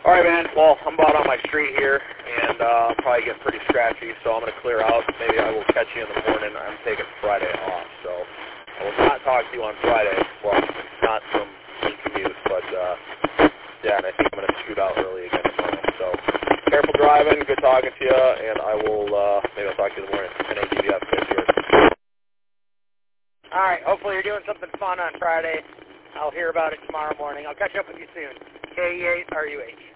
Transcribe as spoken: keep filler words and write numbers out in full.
All right, man. Well, I'm about on my street here, and uh, I'm probably getting pretty scratchy, so I'm going to clear out. Maybe I will catch you in the morning. I'm taking Friday off, so I will not talk to you on Friday. Well, not from the commute, but uh, yeah, and I think I'm going to scoot out early again tomorrow. So careful driving. Good talking to you, and I will. Uh, maybe I'll talk to you in the morning. N A D B F, All right. Hopefully you're doing something fun on Friday. I'll hear about it tomorrow morning. I'll catch up with you soon. K E eight R U H.